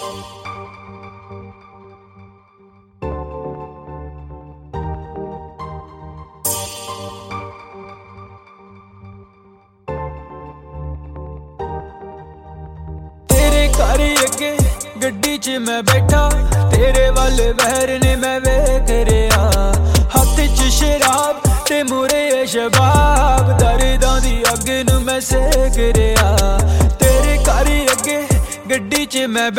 घर अगे गड्डी च मैं बैठा तेरे वाल बहर ने मैं वेख रहा हाथ च शराब ते मुरे शबाब दर्दां दी अग नूं मैं सेक रहा तेरे घर अगे गड्डी च मैं